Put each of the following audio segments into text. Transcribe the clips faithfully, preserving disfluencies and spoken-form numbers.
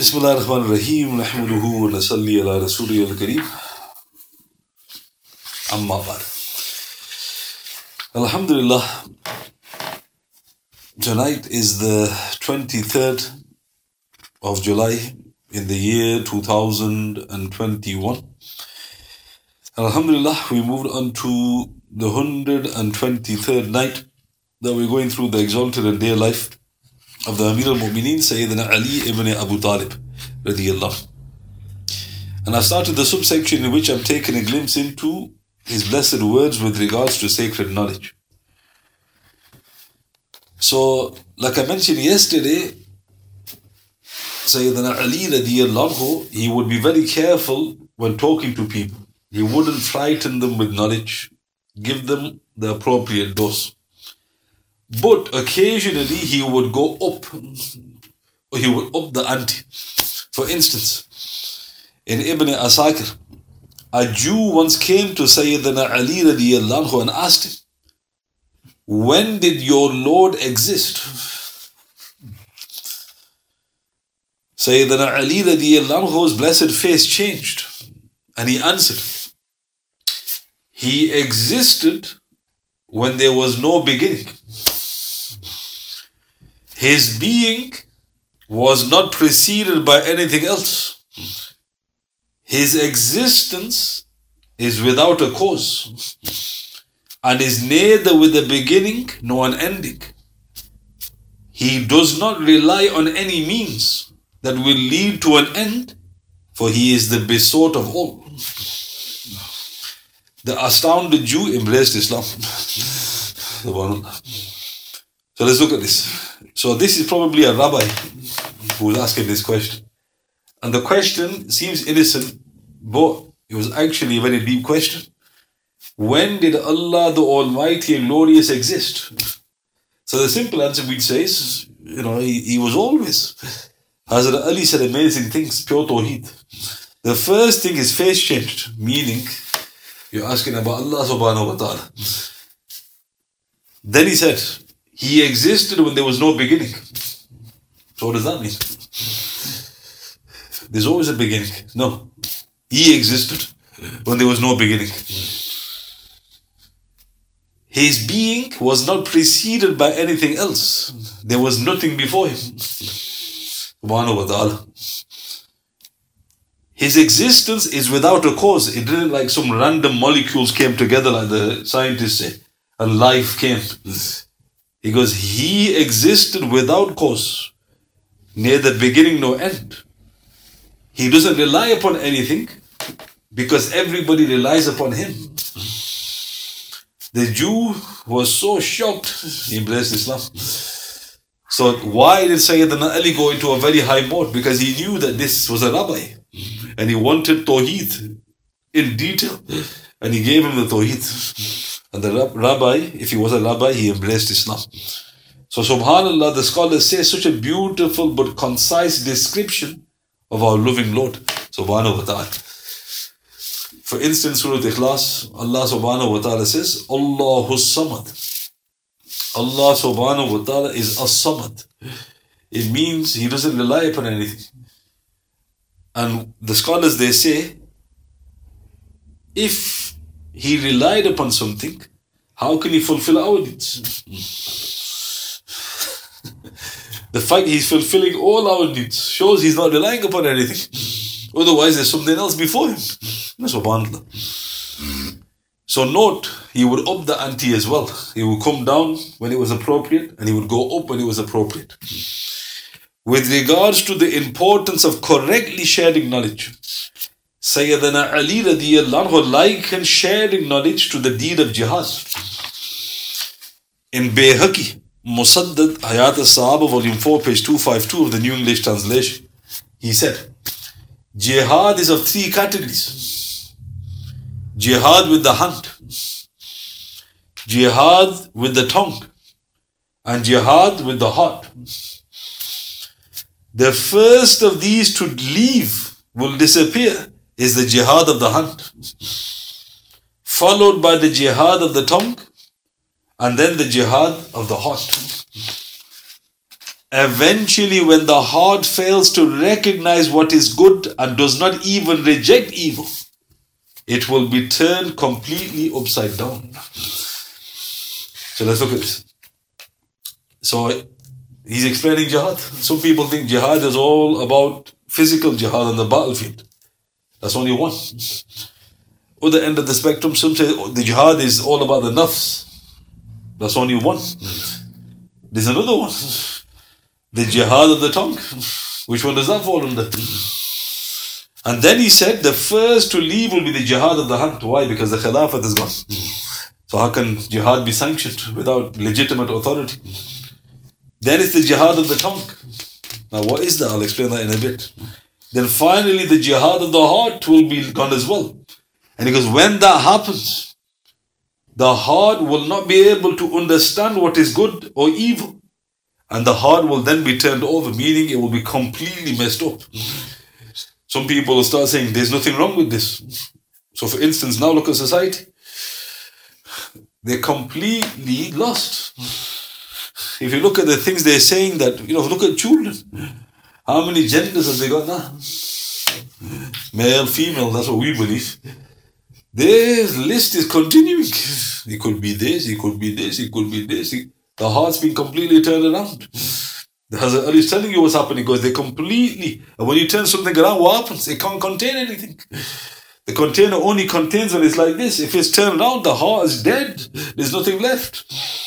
Bismillah ar-Rahman ar-Rahim. Nahmaduhu wa nasalli ala Rasulih al-Kareem. Amma ba'd. Alhamdulillah. Tonight is the twenty-third of July in the year two thousand twenty-one. Alhamdulillah, we moved on to the one hundred twenty-third night that we're going through the exalted and dear life of the Amir al-Mu'mineen, Sayyidina Ali ibn Abu Talib, radiyallahu. And I've started the subsection in which I'm taking a glimpse into his blessed words with regards to sacred knowledge. So, like I mentioned yesterday, Sayyidina Ali radiyallahu, he would be very careful when talking to people. He wouldn't frighten them with knowledge, give them the appropriate dose. But occasionally he would go up, or he would up the ante. For instance, in Ibn Asakir, a Jew once came to Sayyidina Ali radiyallahu anhu and asked him, "When did your Lord exist?" Sayyidina Ali radiyallahu anhu's blessed face changed, and he answered, "He existed when there was no beginning. His being was not preceded by anything else. His existence is without a cause and is neither with a beginning nor an ending. He does not rely on any means that will lead to an end, for he is the besought of all." The astounded Jew embraced Islam. So let's look at this. So this is probably a rabbi who's asking this question. And the question seems innocent, but it was actually a very deep question. When did Allah the Almighty and Glorious exist? So the simple answer we'd say is, you know, he, he was always. Hazrat Ali said amazing things, pure Tawheed. The first thing, his face changed, meaning you're asking about Allah subhanahu wa ta'ala. Then he said, he existed when there was no beginning. So what does that mean? There's always a beginning. No. He existed when there was no beginning. His being was not preceded by anything else. There was nothing before him. Subhanahu wa ta'ala. His existence is without a cause. It didn't like some random molecules came together like the scientists say, and life came. He goes, he existed without cause, neither beginning nor end. He doesn't rely upon anything because everybody relies upon him. The Jew was so shocked, he embraced Islam. So why did Sayyidina Ali go into a very high mode? Because he knew that this was a rabbi and he wanted Tawheed in detail, and he gave him the Tawheed. And the rabbi, if he was a rabbi, he embraced Islam. So subhanAllah, the scholars say such a beautiful but concise description of our loving Lord subhanahu wa ta'ala. For instance, Surah Ikhlas, Allah subhanahu wa ta'ala says, Allahu Samad. Allah subhanahu wa ta'ala is as-Samad. It means he doesn't rely upon anything. And the scholars, they say, if he relied upon something, how can he fulfill our needs? The fact he's fulfilling all our needs shows he's not relying upon anything. Otherwise, there's something else before him. SubhanAllah. So note, he would up the ante as well. He would come down when it was appropriate, and he would go up when it was appropriate. With regards to the importance of correctly sharing knowledge, Sayyidina Ali radiyallahu anhu likened sharing knowledge to the deed of jihad. In Bayhaqi, Musaddad Hayat al-Sahaba, volume four, page two fifty-two of the New English Translation, he said, jihad is of three categories. Jihad with the hand, jihad with the tongue, and jihad with the heart. The first of these to leave will disappear is the jihad of the hand, followed by the jihad of the tongue, and then the jihad of the heart. Eventually, when the heart fails to recognize what is good and does not even reject evil, it will be turned completely upside down. So let's look at this. So he's explaining jihad. Some people think jihad is all about physical jihad on the battlefield. That's only one. Other end of the spectrum, some say the jihad is all about the nafs. That's only one. There's another one. The jihad of the tongue. Which one does that fall under? And then he said the first to leave will be the jihad of the hand. Why? Because the khilafat is gone. So how can jihad be sanctioned without legitimate authority? Then it's the jihad of the tongue. Now what is that? I'll explain that in a bit. Then finally the jihad of the heart will be gone as well. And he goes, when that happens, the heart will not be able to understand what is good or evil. And the heart will then be turned over, meaning it will be completely messed up. Some people will start saying, there's nothing wrong with this. So for instance, now look at society. They're completely lost. If you look at the things they're saying that, you know, look at children. How many genders have they got now? Male, female, that's what we believe. This list is continuing. It could be this, it could be this, it could be this. The heart's been completely turned around. The Hazrat Ali is telling you what's happening because they completely, and when you turn something around, what happens? It can't contain anything. The container only contains when it's like this. If it's turned around, the heart is dead. There's nothing left.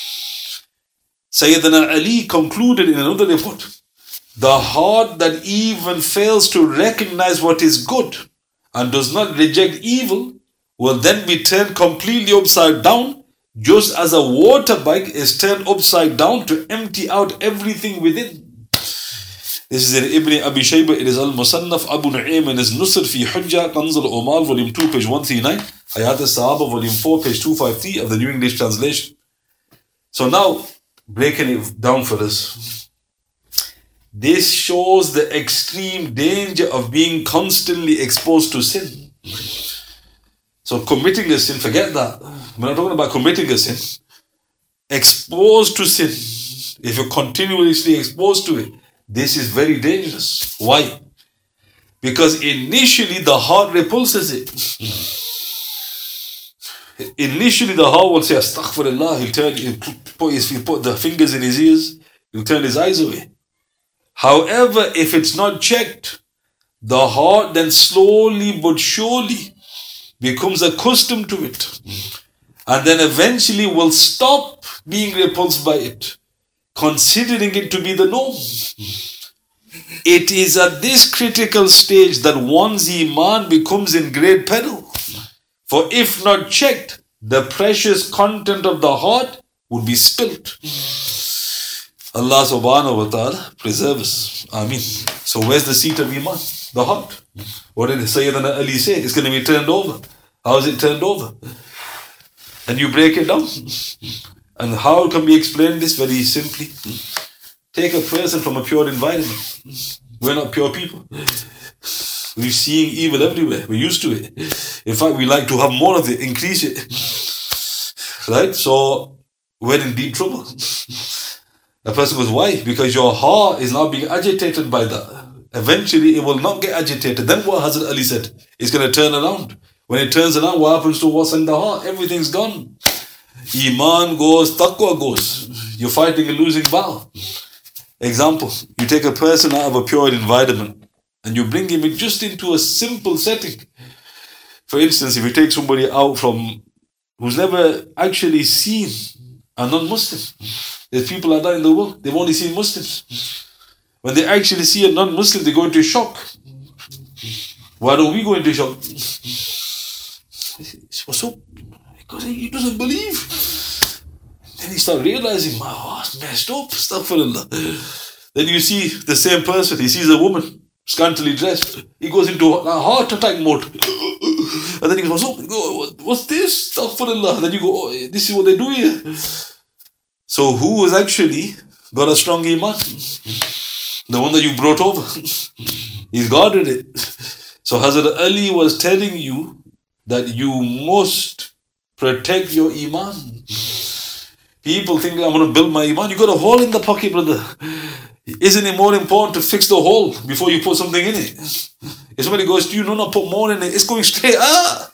Sayyidina Ali concluded in another report, the heart that even fails to recognize what is good and does not reject evil will then be turned completely upside down, just as a water bag is turned upside down to empty out everything within. This is in Ibn Abi Shayba, it is Al-Musannaf, Abu Nu'aym in his Nusr fi Hujja, Kanz al-Umal, volume two, page one thirty-nine, Hayat al-Sahaba, volume four, page two fifty-three of the New English Translation. So now, breaking it down for us, this shows the extreme danger of being constantly exposed to sin. So committing a sin, forget that. We're not talking about committing a sin. Exposed to sin. If you're continuously exposed to it, this is very dangerous. Why? Because initially the heart repulses it. Initially the heart will say, Astaghfirullah, he'll turn, he'll put, his, he'll put the fingers in his ears, he'll turn his eyes away. However, if it's not checked, the heart then slowly but surely becomes accustomed to it. And then eventually will stop being repulsed by it, considering it to be the norm. It is at this critical stage that one's iman becomes in great peril. For if not checked, the precious content of the heart would be spilt. Allah subhanahu wa ta'ala preserve us. Ameen. So where's the seat of iman? The heart. What did Sayyidina Ali say? It's going to be turned over. How is it turned over? And you break it down. And how can we explain this? Very simply. Take a person from a pure environment. We're not pure people. We're seeing evil everywhere. We're used to it. In fact, we like to have more of it, increase it. Right? So, we're in deep trouble. The person goes, why? Because your heart is now being agitated by that. Eventually, it will not get agitated. Then what Hazrat Ali said? It's going to turn around. When it turns around, what happens to what's in the heart? Everything's gone. Iman goes, taqwa goes. You're fighting a losing battle. Example, you take a person out of a pure environment and you bring him in just into a simple setting. For instance, if you take somebody out from who's never actually seen a non-Muslim, there's people like that in the world, they've only seen Muslims. When they actually see a non-Muslim, they go into shock. Why don't we go into shock? What's up? Because he doesn't believe. Then he starts realizing, my heart's messed up, astaghfirullah. Then you see the same person, he sees a woman, scantily dressed. He goes into a heart attack mode. And then he goes, oh, go, what's this? Astaghfirullah. Then you go, oh, this is what they do here. So who has actually got a strong iman? The one that you brought over. He's guarded it. So Hazrat Ali was telling you that you must protect your iman. People think, I'm going to build my iman. You got a hole in the pocket, brother. Isn't it more important to fix the hole before you put something in it? If somebody goes to you, no, no, put more in it, it's going straight ah.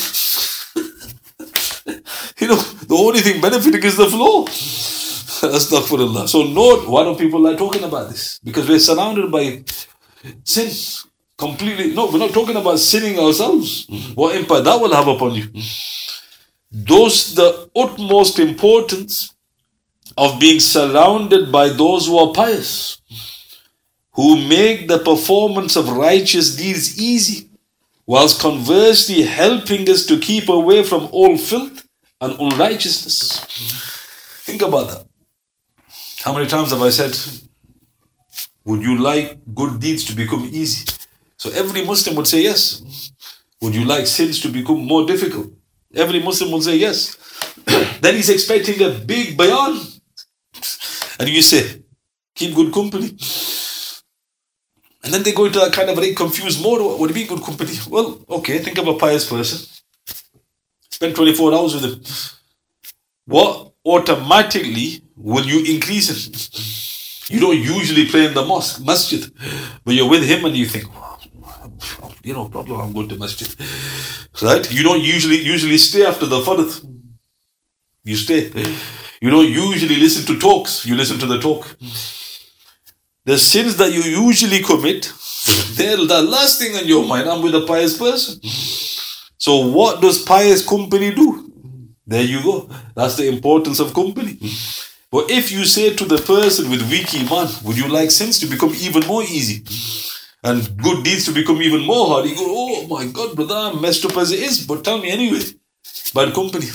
You know, the only thing benefiting is the flow. Astaghfirullah. So note, why don't people like talking about this? Because we're surrounded by sin. Completely, no, we're not talking about sinning ourselves. What impact that will have upon you. Those, the utmost importance of being surrounded by those who are pious, who make the performance of righteous deeds easy, whilst conversely helping us to keep away from all filth and unrighteousness. Think about that. How many times have I said, would you like good deeds to become easy? So every Muslim would say yes. Would you like sins to become more difficult? Every Muslim will say yes. Then he's expecting a big bayan. And you say, keep good company. And then they go into that kind of very confused mode. What do you mean good company? Well, okay, think of a pious person. Spend twenty-four hours with him. What automatically will you increase it? You don't usually pray in the mosque, masjid. But you're with him and you think, you know, problem, I'm going to masjid. Right? You don't usually usually stay after the farth. You stay. You don't usually listen to talks. You listen to the talk. The sins that you usually commit, they're the last thing on your mind. I'm with a pious person. So what does pious company do? There you go. That's the importance of company. But if you say to the person with weak iman, would you like sins to become even more easy? And good deeds to become even more hard? You go, oh my God, brother, I'm messed up as it is. But tell me anyway. Bad company.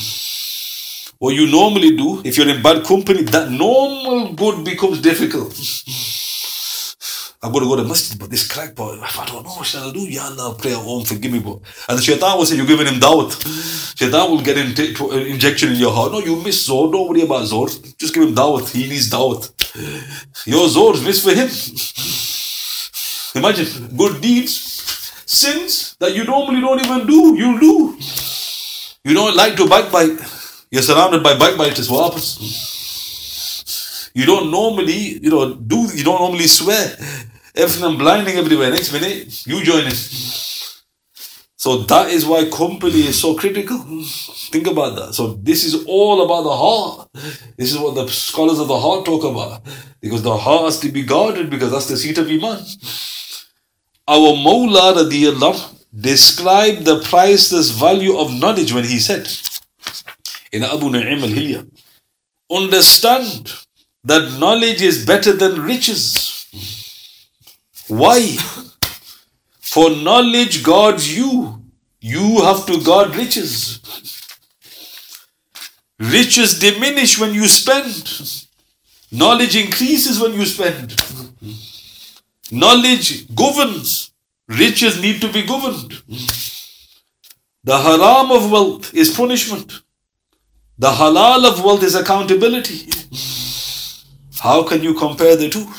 What you normally do, if you're in bad company, that normal good becomes difficult. I've got to go to masjid, but this crackpot, I don't know what shall I do. Ya Allah, pray at home, forgive me. But and the shaitan will say, you're giving him dawat. Shaitan will get in t- to, uh, injection in your heart. No, you miss Zohr. Don't worry about Zohr. Just give him dawat. He needs dawat. Your Zohr is missed for him. Imagine, good deeds, sins that you normally don't even do, you'll do. You don't like to backbite. You're surrounded by backbiters. What happens? You don't normally, you know, do, you don't normally swear. Everything blinding everywhere. Next minute, you join in. So that is why company is so critical. Think about that. So this is all about the heart. This is what the scholars of the heart talk about. Because the heart has to be guarded, because that's the seat of Iman. Our Mawla radiyallahu described the priceless value of knowledge when he said, in Abu Nu'aym al-Hilya, understand that knowledge is better than riches. Why? For knowledge guards you. You have to guard riches. Riches diminish when you spend. Knowledge increases when you spend. Knowledge governs. Riches need to be governed. The haram of wealth is punishment. The halal of wealth is accountability. How can you compare the two?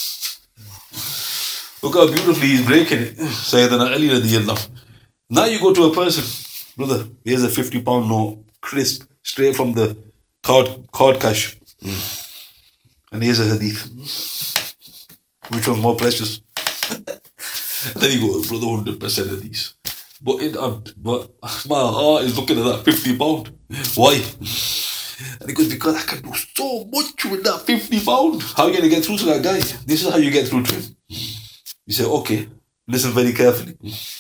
Look how beautifully he's breaking it. Sayyidina Ali radiyallahu. Now you go to a person, brother, here's a fifty pound note, crisp, straight from the card, card cash. Mm. And here's a hadith. Which one's more precious? Then you go, brother, one hundred percent of these. But, it, uh, but my heart is looking at that fifty pound. Why? And he goes, because I can do so much with that fifty pound. How are you going to get through to that guy? This is how you get through to him. You say, okay, listen very carefully.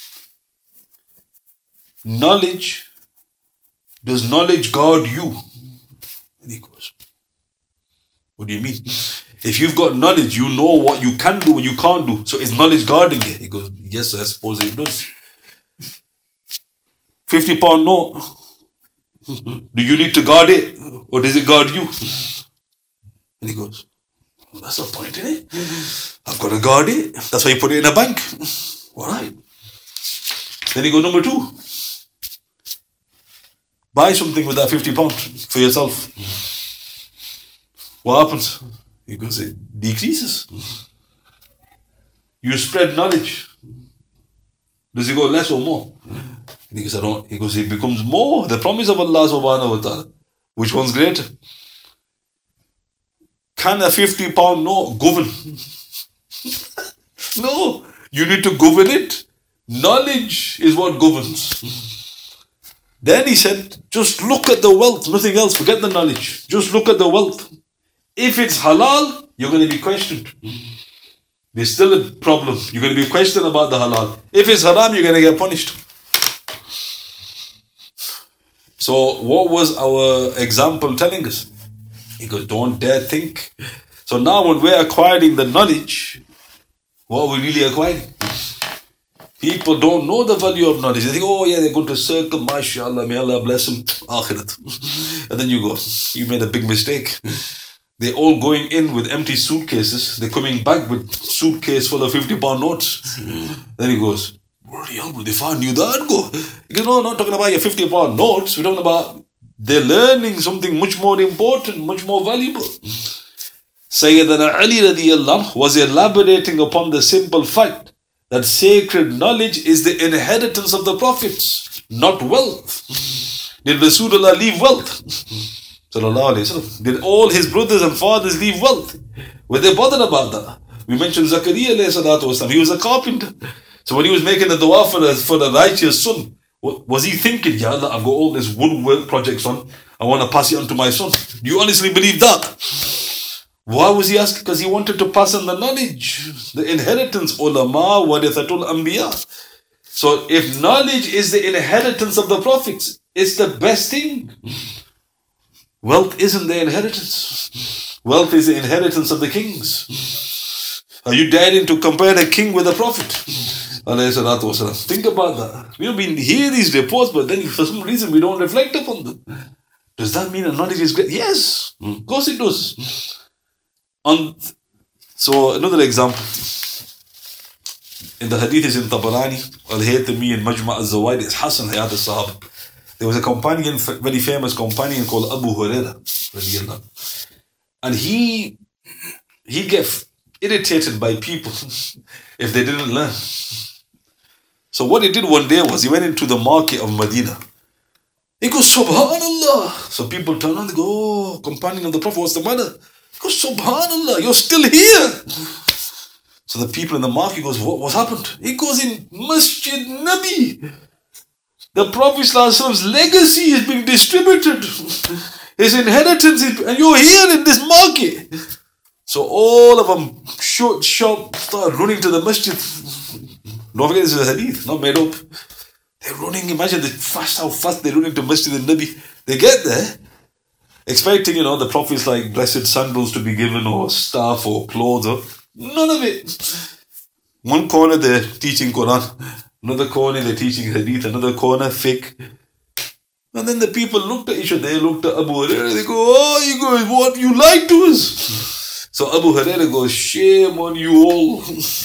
Knowledge, does knowledge guard you? And he goes, what do you mean? If you've got knowledge, you know what you can do and you can't do. So is knowledge guarding it? He goes, yes, I suppose it does. fifty pound note. Do you need to guard it? Or does it guard you? And he goes, well, that's the point, isn't it? I've got to guard it. That's why you put it in a bank. Alright. Then he goes, number two. Buy something with that fifty pound for yourself. What happens? He goes, it decreases. You spread knowledge. Does it go less or more? And he goes, I don't. He goes, it becomes more. The promise of Allah subhanahu wa ta'ala. Which one's greater? can a fifty pound note govern? No, you need to govern it. Knowledge is what governs. Then he said, just look at the wealth, nothing else, forget the knowledge. Just look at the wealth. If it's halal, you're going to be questioned. There's still a problem. You're going to be questioned about the halal. If it's haram, you're going to get punished. So what was our example telling us? He goes, don't dare think. So now when we're acquiring the knowledge, what are we really acquiring? People don't know the value of knowledge. They think, oh yeah, they're going to circle, mashallah, may Allah bless them, akhirat. And then you go, you made a big mistake. They're all going in with empty suitcases. They're coming back with suitcase full of fifty pound notes. Then he goes, bloody hell, they found you that go. He goes, no, not talking about your fifty pound notes. We're talking about they're learning something much more important, much more valuable. Sayyidina Ali radiyallahu anhu was elaborating upon the simple fact that sacred knowledge is the inheritance of the prophets, not wealth. Did Rasulullah leave wealth? Sallallahu alayhi wasallam. Did all his brothers and fathers leave wealth? Were they bothered about that? We mentioned Zakaria alayhi salatu wasalam. He was a carpenter. So when he was making the dua for the, for the righteous son, was he thinking, Ya Allah, I've got all this woodwork projects on, I want to pass it on to my son? Do you honestly believe that? Why was he asking? Because he wanted to pass on the knowledge, the inheritance. Ulama warithatul anbiya. So if knowledge is the inheritance of the prophets, it's the best thing. Wealth isn't the inheritance. Wealth is the inheritance of the kings. Are you daring to compare a king with a prophet? Think about that. We have been hear these reports, but then for some reason we don't reflect upon them. Does that mean that knowledge is great? Yes, of course it does. On, so another example. In the hadith is in Tabarani, Al-Haythami and Majma' al-Zawaid, it's Hassan Hayat al-Sahaba. There was a companion, very famous companion called Abu Hurairah. And he, he'd get irritated by people if they didn't learn. So what he did one day was he went into the market of Medina. He goes, Subhanallah. So people turn on, they go, oh, companion of the Prophet, what's the matter? He goes, Subhanallah, you're still here. So the people in the market goes, what, what's happened? He goes, in Masjid Nabi, the Prophet's legacy is being distributed. His inheritance is, and you're here in this market. So all of them short, short, start running to the masjid. Don't forget this is a hadith, not made up. They're running, imagine the fast, how fast they're running to Masjid al-Nabi. They get there, expecting, you know, the Prophet's like blessed sandals to be given, or staff, or clothes, or none of it. One corner they're teaching Quran, another corner they're teaching hadith, another corner fiqh. And then the people looked at each other, they looked at Abu Hurairah, they go, oh, you guys, what, you lied to us. So Abu Hurairah goes, shame on you all.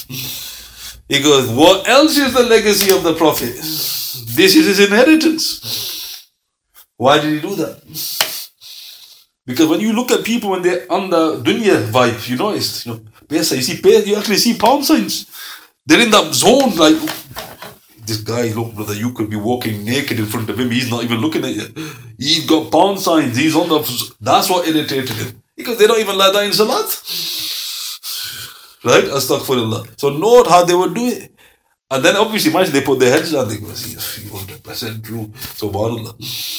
He goes, what else is the legacy of the Prophet? This is his inheritance. Why did he do that? Because when you look at people when they're on the dunya vibe, you notice, you know, you see, you actually see pound signs. They're in that zone, like, this guy, look, brother, you could be walking naked in front of him, he's not even looking at you. He's got pound signs, he's on the, that's what irritated him. Because they don't even let that in salat. Right? Astaghfirullah. So note how they would do it. And then obviously, imagine they put their heads down, they go, see, one hundred percent true. Subhanallah.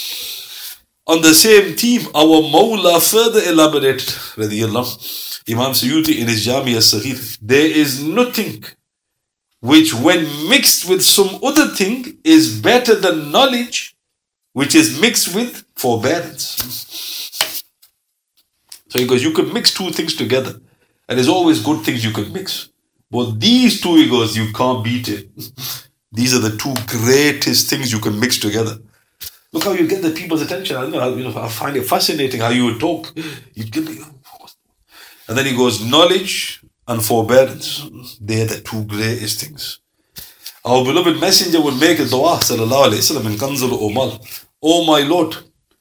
On the same theme, our Mawla further elaborated, radiyallahu, Imam Suyuti in his Jami as-Saghir, there is nothing which when mixed with some other thing is better than knowledge which is mixed with forbearance. So he goes, you could mix two things together. And there's always good things you can mix. But these two, he goes, you can't beat it. These are the two greatest things you can mix together. Look how you get the people's attention. I, know, you know, I find it fascinating how you would talk. You'd get the, and then he goes, knowledge and forbearance. They're the two greatest things. Our beloved messenger would make a dua, sallallahu alayhi wa sallam, in Kanzul Umal. Oh my Lord,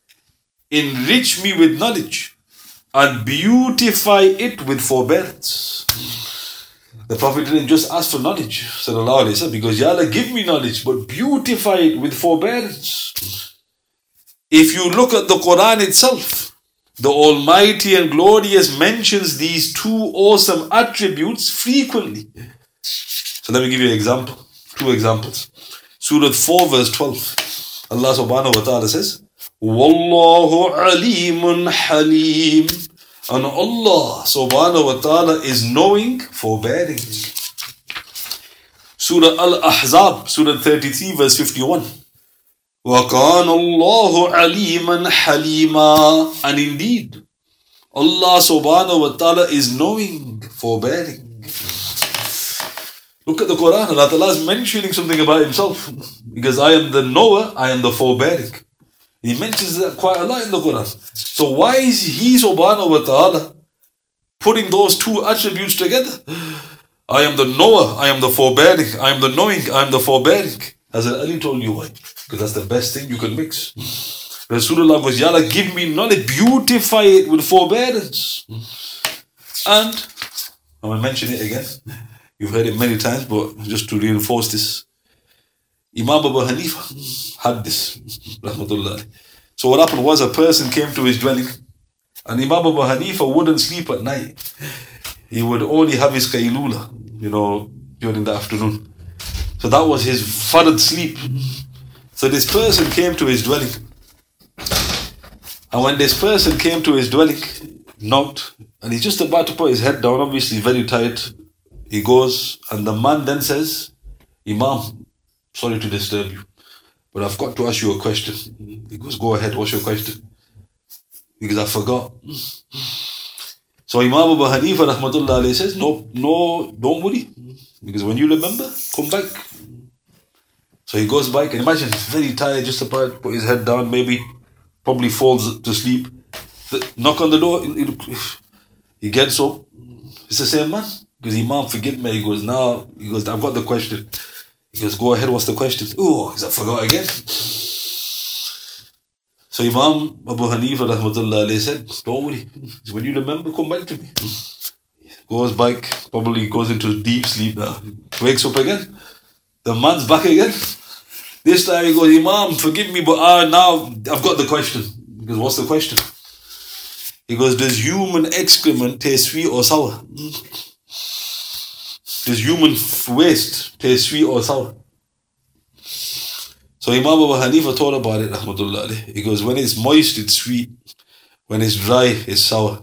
enrich me with knowledge and beautify it with forbearance. The Prophet didn't just ask for knowledge, sallallahu alayhi wa sallam, because Ya Allah, give me knowledge, but beautify it with forbearance. If you look at the Quran itself, the Almighty and Glorious mentions these two awesome attributes frequently. So let me give you an example. Two examples. Surah four verse twelve. Allah subhanahu wa ta'ala says, Wallahu alimun halim. And Allah subhanahu wa ta'ala is knowing, forbearing. Surah Al-Ahzab, Surah thirty-three verse fifty-one. وَقَانَ اللَّهُ عَلِيمًا حَلِيمًا. And indeed, Allah subhanahu wa ta'ala is knowing, forbearing. Look at the Quran, Allah Ta'ala is mentioning something about himself. Because I am the knower, I am the forbearing. He mentions that quite a lot in the Quran. So why is he subhanahu wa ta'ala putting those two attributes together? I am the knower, I am the forbearing, I am the knowing, I am the forbearing. As Ali told you why. Because that's the best thing you can mix. Rasulullah goes, Ya Allah, give me knowledge, beautify it with forbearance. And, I'm going to mention it again. You've heard it many times, but just to reinforce this. Imam Abu Hanifa had this. Rahmatullah. So what happened was a person came to his dwelling and Imam Abu Hanifa wouldn't sleep at night. He would only have his qaylula, you know, during the afternoon. So that was his fard sleep. So this person came to his dwelling. And when this person came to his dwelling, knocked, and he's just about to put his head down, obviously very tired. He goes, and the man then says, Imam, sorry to disturb you, but I've got to ask you a question. He goes, go ahead, what's your question? Because I forgot. So Imam Abu Hanifa rahmatullah alayhi says, no, no, don't worry. Because when you remember, come back. So he goes back, and imagine, he's very tired, just about to put his head down, maybe, probably falls to sleep. The, knock on the door, he gets up. It's the same man. Because Imam, forgive me. He goes, now, he goes, I've got the question. He goes, go ahead, what's the question? Oh, I forgot again. So Imam Abu Hanifa rahmatullah alayhi said, don't worry. When you remember, come back to me. Goes back, probably goes into deep sleep now. Wakes up again. The man's back again. This time he goes, Imam, forgive me, but uh, now I've got the question. He goes, what's the question? He goes, does human excrement taste sweet or sour? Does human waste taste sweet or sour? So Imam Abu Hanifa thought about it, rahmatullah alayhi. He goes, when it's moist, it's sweet. When it's dry, it's sour.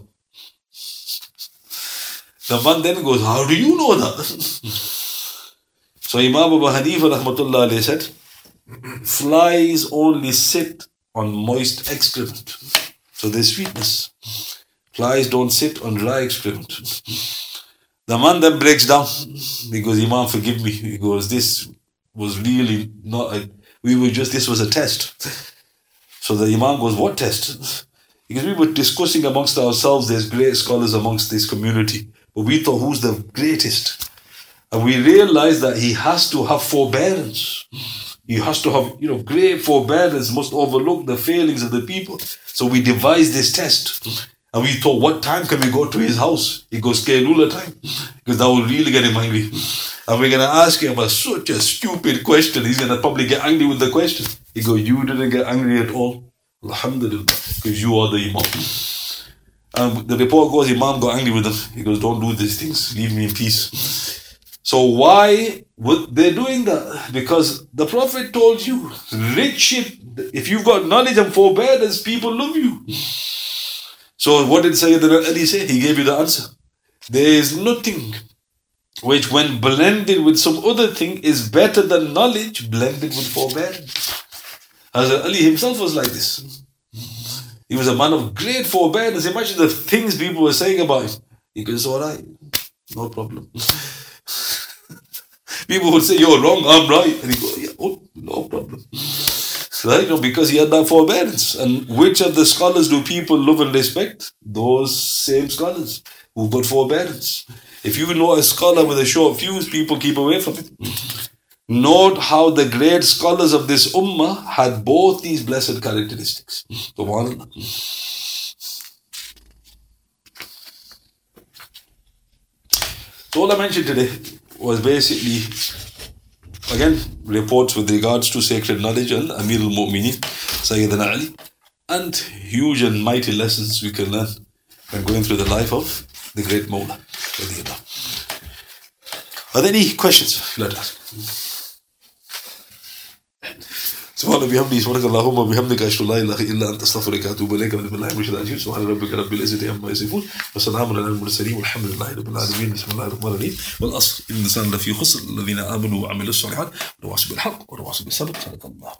The man then goes, how do you know that? So Imam Abu Hanifa rahmatullah alayhi said, flies only sit on moist excrement. So there's sweetness. Flies don't sit on dry excrement. The man then breaks down. He goes, Imam, forgive me. He goes, this was really not a, we were just, this was a test. So the Imam goes, what test? Because we were discussing amongst ourselves, there's great scholars amongst this community. But we thought, who's the greatest? And we realized that he has to have forbearance. He has to have, you know, great forbearance, must overlook the failings of the people. So we devised this test. And we thought, what time can we go to his house? He goes, Qaylula time. Because that will really get him angry. And we're going to ask him about such a stupid question. He's going to probably get angry with the question. He goes, you didn't get angry at all. Alhamdulillah. Because you are the Imam. And the report goes, Imam got angry with him. He goes, don't do these things. Leave me in peace. So why would they doing that? Because the Prophet told you, richship, if you've got knowledge and forbearance, people love you. So what did Sayyidina Ali say? He gave you the answer. There is nothing which when blended with some other thing is better than knowledge blended with forbearance. Hazrat Ali himself was like this. He was a man of great forbearance. Imagine the things people were saying about him. He goes, alright, no problem. People would say, you're wrong, I'm right. And he goes, yeah, oh, no problem. Right? You know, because he had that forbearance. And which of the scholars do people love and respect? Those same scholars who've got forbearance. If you know a scholar with a short fuse, people keep away from it. Note how the great scholars of this ummah had both these blessed characteristics. SubhanAllah. So all I mentioned today was basically, again, reports with regards to sacred knowledge and Amir al-Mu'mineen, Sayyidina Ali, and huge and mighty lessons we can learn when going through the life of the great Mawla. Are there any questions? Let us. سبحان بحمده سبحانك اللهم وبحمدك أشهد أن لا إله إلا أنت أستغفرك وأتوب إليك من الله المرشد العجيب سبحان ربك رب العزة عما يصفون وسلام على المرسلين والحمد لله رب العالمين بسم الله الرحمن الرحيم والعصر إن الإنسان لفي خسر الذين آمنوا وعملوا الصالحات وتواصوا بالحق وتواصوا بالصبر صدق الله.